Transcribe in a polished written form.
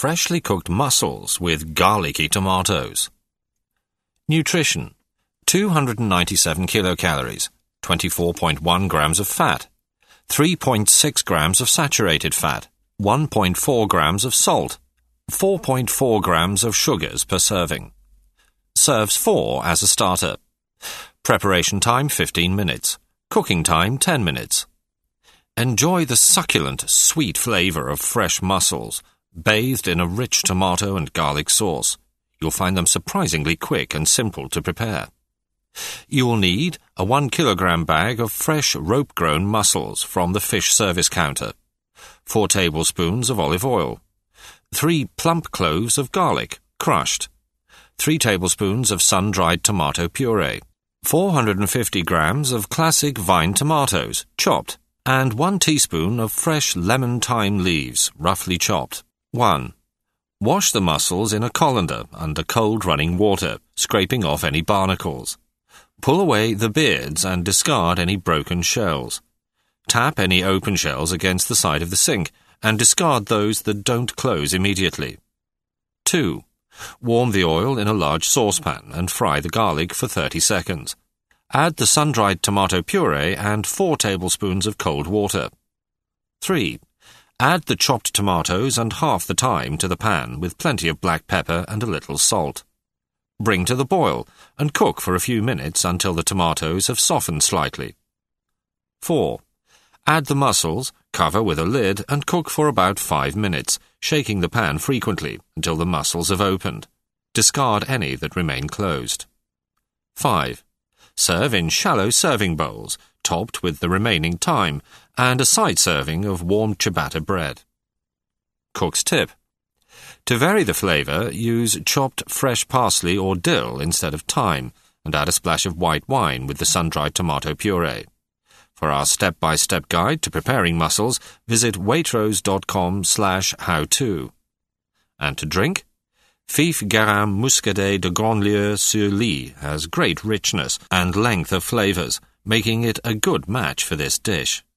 freshly cooked mussels with garlicky tomatoes. Nutrition: 297 kilocalories, 24.1 grams of fat, 3.6 grams of saturated fat, 1.4 grams of salt, 4.4 grams of sugars per serving. Serves 4 as a starter. Preparation time 15 minutes. Cooking time 10 minutes. Enjoy the succulent, sweet flavor of fresh mussels, bathed in a rich tomato and garlic sauce. You'll find them surprisingly quick and simple to prepare. You will need a 1 kilogram bag of fresh rope-grown mussels from the fish service counter, 4 tablespoons of olive oil, 3 plump cloves of garlic, crushed, 3 tablespoons of sun-dried tomato puree, 450 grams of classic vine tomatoes, chopped, and 1 teaspoon of fresh lemon-thyme leaves, roughly chopped. 1. Wash the mussels in a colander under cold running water, scraping off any barnacles. Pull away the beards and discard any broken shells. Tap any open shells against the side of the sink and discard those that don't close immediately. 2. Warm the oil in a large saucepan and fry the garlic for 30 seconds. Add the sun-dried tomato puree and 4 tablespoons of cold water. 3. Add the chopped tomatoes and half the thyme to the pan with plenty of black pepper and a little salt. Bring to the boil and cook for a few minutes until the tomatoes have softened slightly. 4. Add the mussels, cover with a lid and cook for about 5 minutes, shaking the pan frequently until the mussels have opened. Discard any that remain closed. 5. Serve in shallow serving bowls, topped with the remaining thyme, and a side serving of warm ciabatta bread. Cook's tip: to vary the flavor, use chopped fresh parsley or dill instead of thyme, and add a splash of white wine with the sun-dried tomato puree. For our step-by-step guide to preparing mussels, visit waitrose.com/how-to. And to drink? Fif Garam Muscadet de Grandlieu-sur-Lys has great richness and length of flavors, making it a good match for this dish.